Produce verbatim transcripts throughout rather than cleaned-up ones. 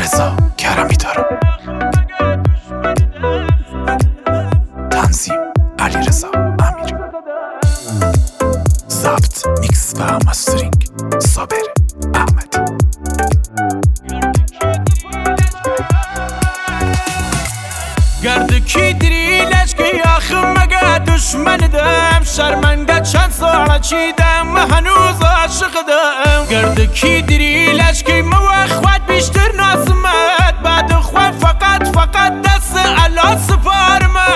علیرضا کرمی‌دارو. تنظیم علیرضا امیر. ضبط، میکس و مسترینگ صابر احمد. گرد کی دری لشکی آخم مگه دشمن دم شرمنده چند ساله چیدم هنوز عاشق دم. گرد کی دری لشکی مو خواد بیشتر ناسمت بعد خواه فقط فقط دست علا سپارمت.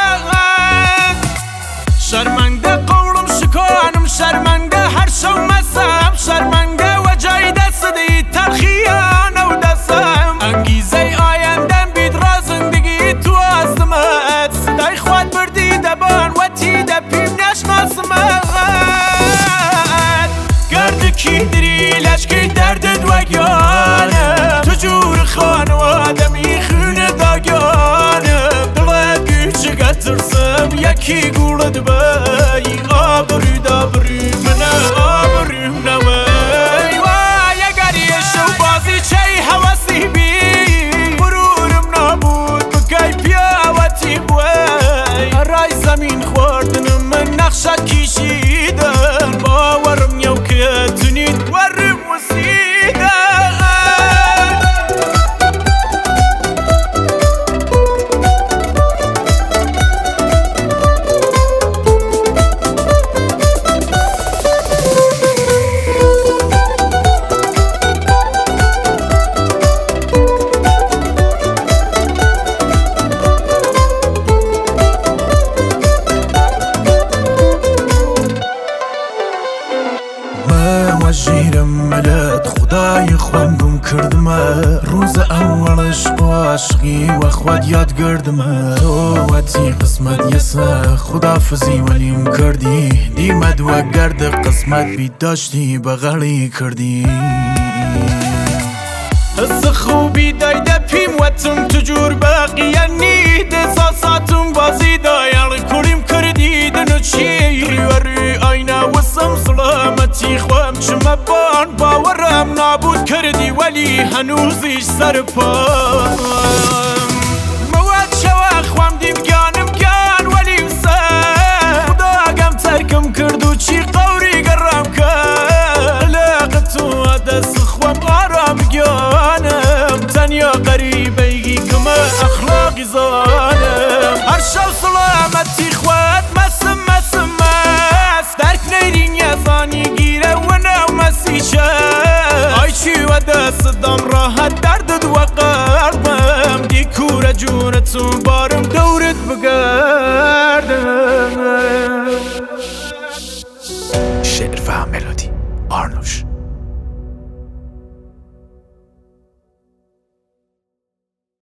شرمنده قولم شکانم شرمنده هر شو مسم شرمنده و جای دست دی تلخیانه و دستم. انگیزه آیندم بید را زندگی تو آزمت صدای خواد بردی دبان و تی دپیم نشناسمت. گرد کی دری لشکی دردت وگیانم تو جور خانواده میخونه داگانم. دلت گیچه ترسم یکی گولد بای آبروی دابروی منه آبرویم نوی. وای اگر یه شو بازی چی حواسی بی غرورم نابود بگی پیاوتی بوی. رای زمین خوردنم من نقشت کشیدن باورم یو که تونید ورم وسیدن. وجیرم ملت خدای خوام گم کردمه روز اولش با عشقی و خود یاد گردمه. تو وتی قسمت یسه خدافزی ولیم کردی دیمد و گرد قسمت بی داشتی بغلی کردی. حس خوبی دایده پیم وطن تجور باقیه نید احساساتم بازی دایل کلیم کردی دنو چی ری و ری آینه وسم سلامتی خوام چمه بان باورم نابود کردی ولی هنوزیش سر پام. مواد شوا خوام دیم گانم گان ولی سر خدا گم ترکم کردو چی قوری گرم کرد. لاقتو دست خوام آرام گانم تنیا قریبی کم اخلاقی زانم. هر شو سلامتی خواد مسم مسم مست درک نیرین یزانی گیره و نو مسیشه. آی چی و دست دم راحت دردد و قلبم دی کوره جونتون با